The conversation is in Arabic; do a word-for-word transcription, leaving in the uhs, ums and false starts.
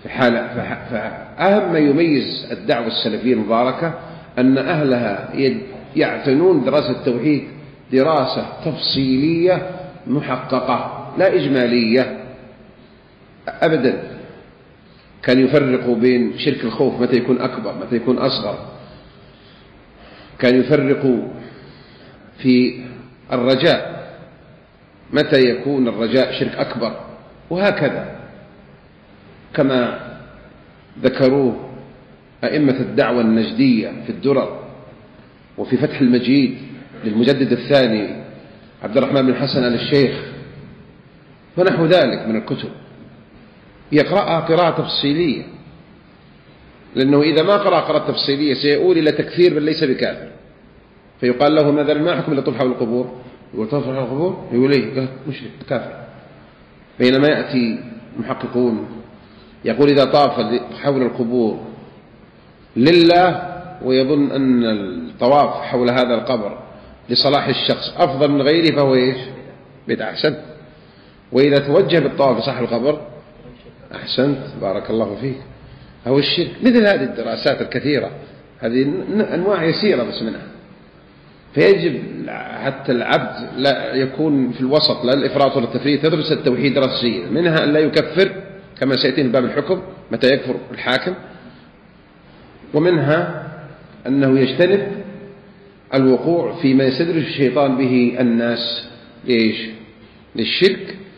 فأهم ما يميز الدعوة السلفية المباركة أن أهلها يعتنون دراسة التوحيد دراسة تفصيلية محققة لا إجمالية أبدا. كان يفرقوا بين شرك الخوف متى يكون أكبر متى يكون أصغر، كان يفرقوا في الرجاء متى يكون الرجاء شرك أكبر، وهكذا كما ذكروه أئمة الدعوة النجدية في الدرر وفي فتح المجيد للمجدد الثاني عبد الرحمن بن حسن آل الشيخ ونحو ذلك من الكتب، يقرأها قراءة تفصيلية، لأنه إذا ما قرأ قراءة تفصيلية سيؤول إلى تكفير بل ليس بكافر، فيقال له ماذا ما حكم إلا طوف حول القبور؟ يقول طوف حول القبور؟ يقول إيه؟ مشرك كافر. بينما يأتي محققون يقول إذا طاف حول القبور لله ويظن أن الطواف حول هذا القبر لصلاح الشخص أفضل من غيره فهو إيش؟ بدعة. أحسنت. وإذا توجه بالطواف لصاحب القبر أحسنت بارك الله فيك هو الشرك. مثل هذه الدراسات الكثيرة، هذه أنواع يسيرة بس منها، فيجب حتى العبد لا يكون في الوسط لا الإفراط ولا التفريط، يدرس التوحيد دراسيا، منها أن لا يكفر كما سيأتي في باب الحكم متى يكفر الحاكم، ومنها أنه يجتنب الوقوع فيما يستدرج الشيطان به الناس ليش؟ للشرك